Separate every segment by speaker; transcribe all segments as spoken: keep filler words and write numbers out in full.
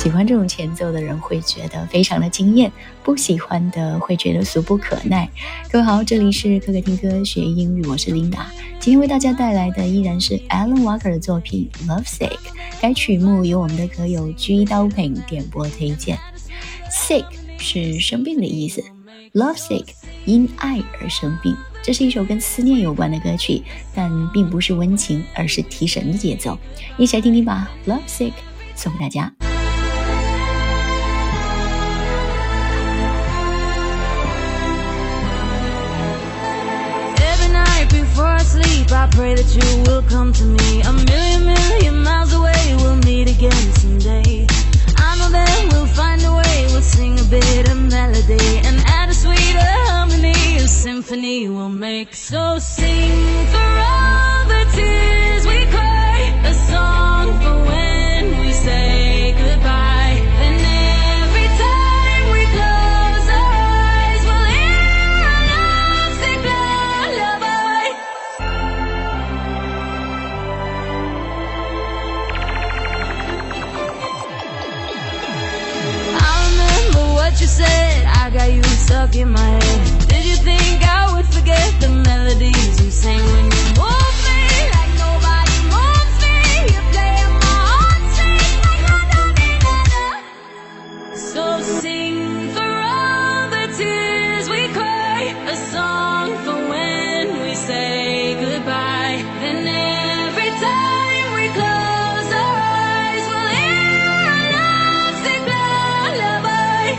Speaker 1: 喜欢这种前奏的人会觉得非常的惊艳，不喜欢的会觉得俗不可耐。各位好，这里是可可听歌学英语，我是琳达。今天为大家带来的依然是 Alan Walker 的作品 Lovesick， 该曲目由我们的歌友 G 刀品点播推荐。 Sick 是生病的意思， Lovesick 因爱而生病，这是一首跟思念有关的歌曲，但并不是温情，而是提神的节奏。一起来听听吧， Lovesick 送给大家。
Speaker 2: Before I sleep, I pray that you will come to me. A million, million miles away, we'll meet again someday. I know that we'll find a way, we'll sing a bit of melody and add a sweeter harmony, a symphony we'll make. So sing for all the tears we cry, a song for when we say goodbye. And every time we close our eyes, we'll hear a lovesick lullaby. I remember what you said, I got you stuck in my head. Did you think I would forget the melodies you sang when you moved me like nobody moves me? You're playing my heartstrings like na-na-na-na-na. So sing for all the tears we cry, a song for when we say goodbye. Then every time we close our eyes, we'll hear a lovesick lullaby.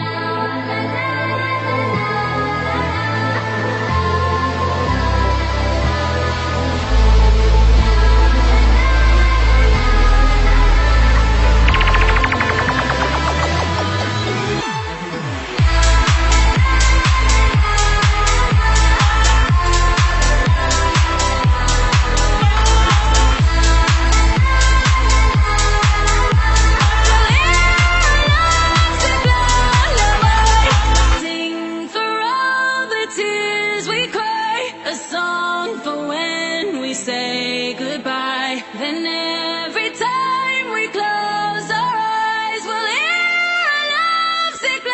Speaker 2: Sing for all the tears we cry, a song for when we say goodbye. Then every time we close our eyes, we'll hear a lovesick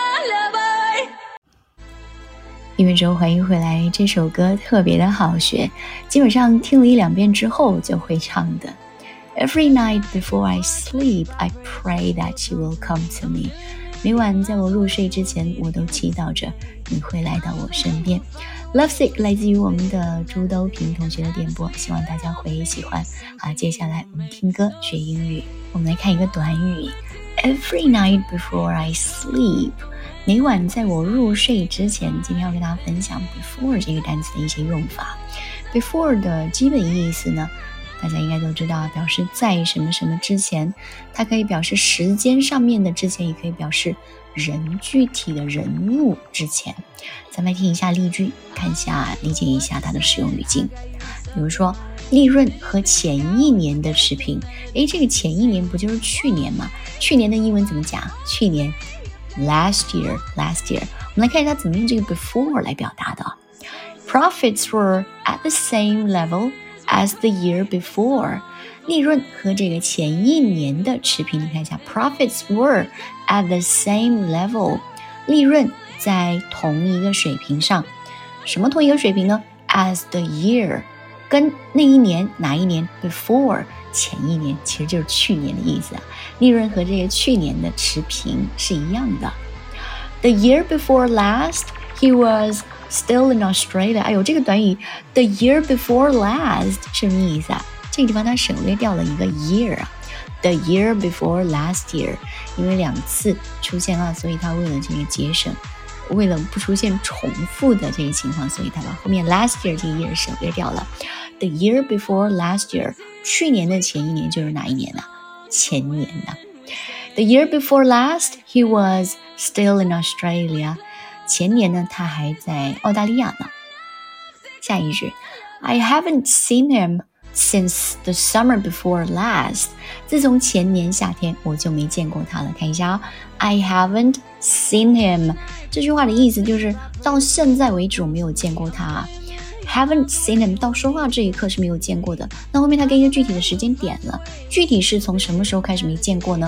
Speaker 2: lullaby.
Speaker 1: 音乐周欢迎回来，这首歌特别的好学，基本上听了一两遍之后就会唱的。Every night before I sleep, I pray that you will come to me. 每晚在我入睡之前，我都祈祷着你会来到我身边。Lovesick 来自于我们的朱兜平同学的点播，希望大家会喜欢。好，接下来我们听歌学英语，我们来看一个短语 Every night before I sleep， 每晚在我入睡之前。今天要跟大家分享 before 这个单词的一些用法。 Before 的基本意思呢，大家应该都知道，表示在什么什么之前，它可以表示时间上面的之前，也可以表示人具体的人物之前。咱们来听一下例句，看一下理解一下它的使用语境。比如说利润和前一年的持平，诶，这个前一年不就是去年吗？去年的英文怎么讲？去年 last year last year。 我们来看一下怎么用这个 before 来表达的。 Profits were at the same level as the year before， 利润和这个前一年的持平。你看一下 Profits were at the same level， 利润在同一个水平上。什么同一个水平呢？ As the year， 跟那一年哪一年 Before 前一年，其实就是去年的意思啊。利润和这个去年的持平是一样的。 The year before last he was still in Australia。 哎呦，这个短语 the year before last 什么意思啊？这个地方它省略掉了一个 year 啊。 The year before last year， 因为两次出现了，所以它为了这个节省，为了不出现重复的这个情况，所以它把后面 last year 这个 year 省略掉了。 The year before last year， 去年的前一年就是哪一年呢？前年呢。 The year before last he was still in Australia，前年呢，他还在澳大利亚呢。下一句 I haven't seen him since the summer before last， 自从前年夏天我就没见过他了。看一下啊 I haven't seen him， 这句话的意思就是到现在为止我没有见过他。 haven't seen him 到说话这一刻是没有见过的，那后面他给一个具体的时间点了，具体是从什么时候开始没见过呢？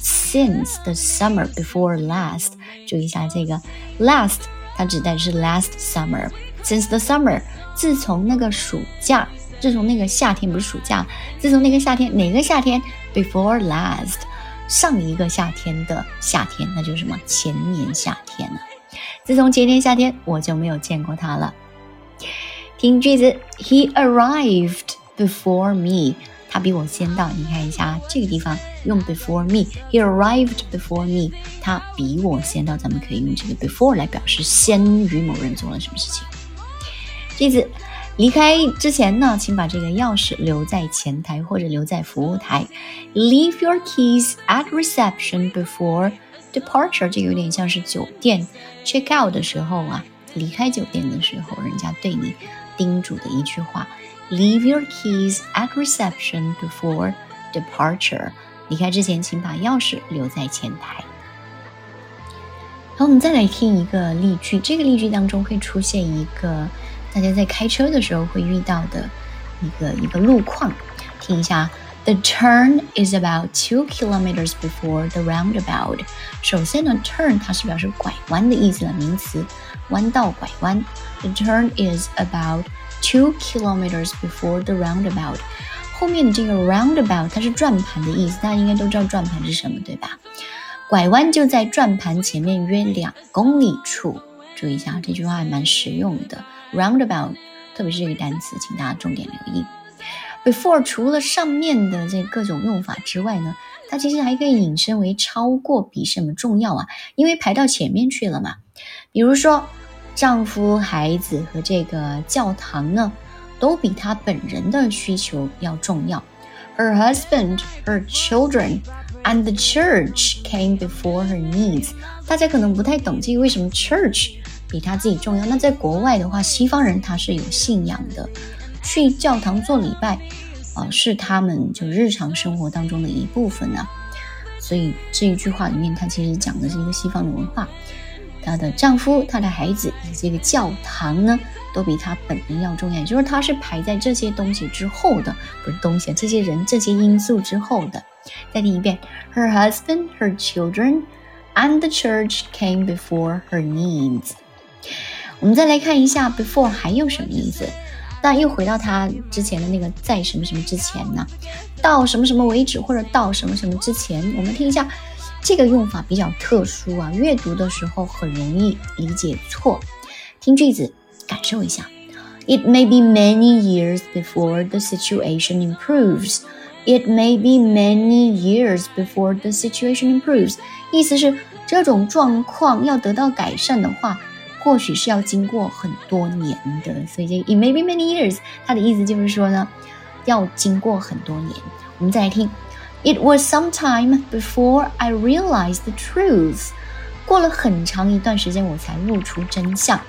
Speaker 1: Since the summer before last， 注意一下这个 last 它指代的是 last summer， since the summer 自从那个暑假，自从那个夏天，不是暑假，自从那个夏天，哪个夏天 before last， 上一个夏天的夏天，那就是什么？前年夏天了。自从前年夏天我就没有见过他了。听句子 He arrived before me， 他比我先到。你看一下这个地方用 before me， He arrived before me， 他比我先到，咱们可以用这个 before 来表示先于某人做了什么事情。句子离开之前呢，请把这个钥匙留在前台或者留在服务台。 Leave your keys at reception before departure， 这个有点像是酒店 check out 的时候啊，离开酒店的时候人家对你叮嘱的一句话。 Leave your keys at reception before departure， 离开之前请把钥匙留在前台。好，我们再来听一个例句，这个例句当中会出现一个大家在开车的时候会遇到的一个一个路况，听一下。The turn is about two kilometers before the roundabout。 首先呢 turn 它是表示拐弯的意思了，名词，弯道拐弯。 The turn is about two kilometers before the roundabout。 后面的这个 roundabout 它是转盘的意思，大家应该都知道转盘是什么，对吧？拐弯就在转盘前面约两公里处。注意一下，这句话还蛮实用的。 roundabout 特别是这个单词请大家重点留意。Before 除了上面的这各种用法之外呢，它其实还可以引申为超过比什么重要啊，因为排到前面去了嘛。比如说丈夫、孩子和这个教堂呢都比她本人的需求要重要。 Her husband, her children and the church came before her needs。 大家可能不太懂这个为什么 church 比她自己重要。那在国外的话，西方人他是有信仰的，去教堂做礼拜、呃、是他们就日常生活当中的一部分啊。所以这一句话里面它其实讲的是一个西方的文化。她的丈夫、她的孩子以及这个教堂呢都比她本人要重要，也就是她是排在这些东西之后的，不是东西，这些人这些因素之后的。再听一遍 Her husband, her children and the church came before her needs。 我们再来看一下 before 还有什么意思。那又回到他之前的那个在什么什么之前呢，到什么什么为止或者到什么什么之前。我们听一下这个用法比较特殊啊，阅读的时候很容易理解错。听句子感受一下。 It may be many years before the situation improves。 It may be many years before the situation improves， 意思是这种状况要得到改善的话或许是要经过很多年的。所以这 it may be many years 它的意思就是说呢要经过很多年。我们再来听 It was some time before I realized the truth。 过了很长一段时间我才悟出真相。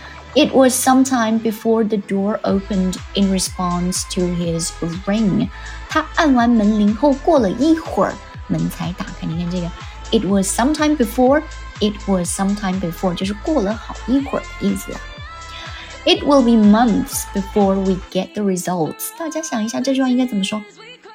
Speaker 1: It was some time before the door opened in response to his ring。 他按完门铃后过了一会儿门才打开。你看这个 It was some time before， It was some time before 就是过了好一会儿的意思啊。It will be months before we get the results。 大家想一下这句话应该怎么说？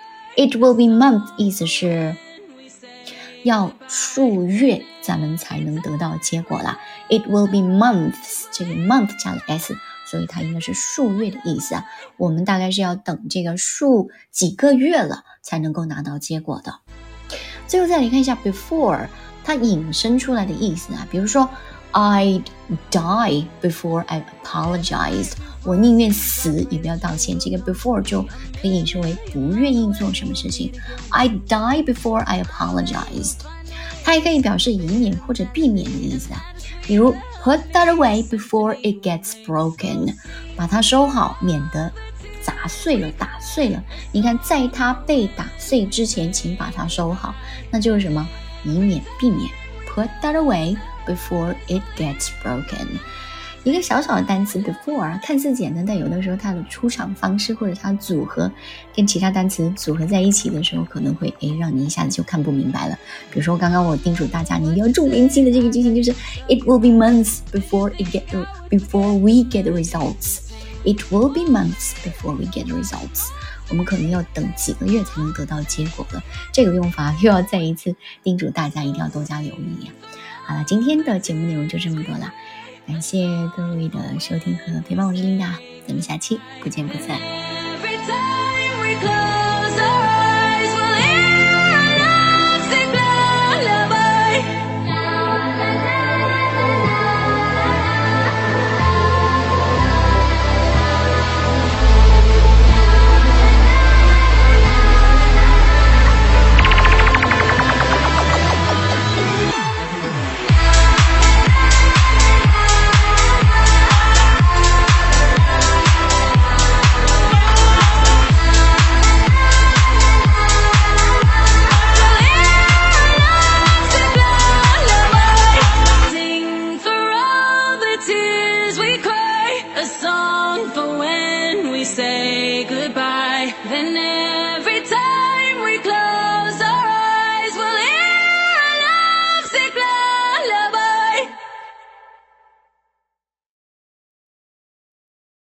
Speaker 1: It will be months 意思是要数月咱们才能得到结果啦。 It will be months， 这个 month 加了 s， 所以它应该是数月的意思啊。我们大概是要等这个数几个月了才能够拿到结果的。最后再来看一下 before 它引申出来的意思啊，比如说 I'd die before I apologized， 我宁愿死也不要道歉。这个 before 就可以引申为不愿意做什么事情。 I'd die before I apologized， 它也可以表示以免或者避免的意思啊。比如 put that away before it gets broken， 把它收好免得砸碎了打碎了。你看在它被打碎之前请把它收好，那就是什么？以免避免 put that away before it gets broken。 一个小小的单词 before 看似简单，但有的时候它的出场方式或者它组合跟其他单词组合在一起的时候可能会诶让你一下子就看不明白了。比如说刚刚我叮嘱大家你一定要重点记的这个句型就是 It will be months before it get before we get the results。 It will be months before we get results. 我们可能要等几个月才能得到结果了。这个用法又要再一次叮嘱大家一定要多加留意呀。好了，今天的节目内容就这么多了，感谢各位的收听和陪伴，我是琳达，咱们下期不见不散。